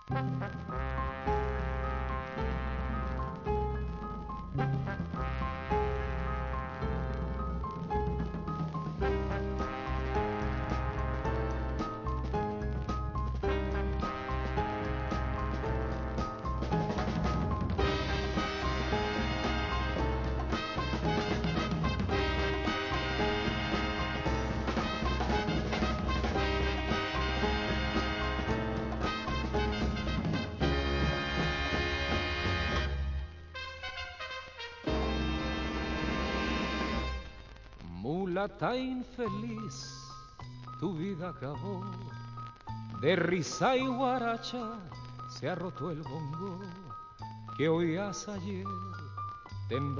Mulata infeliz, tu vida acabó, de risa y guaracha se ha roto el bongo que oías ayer.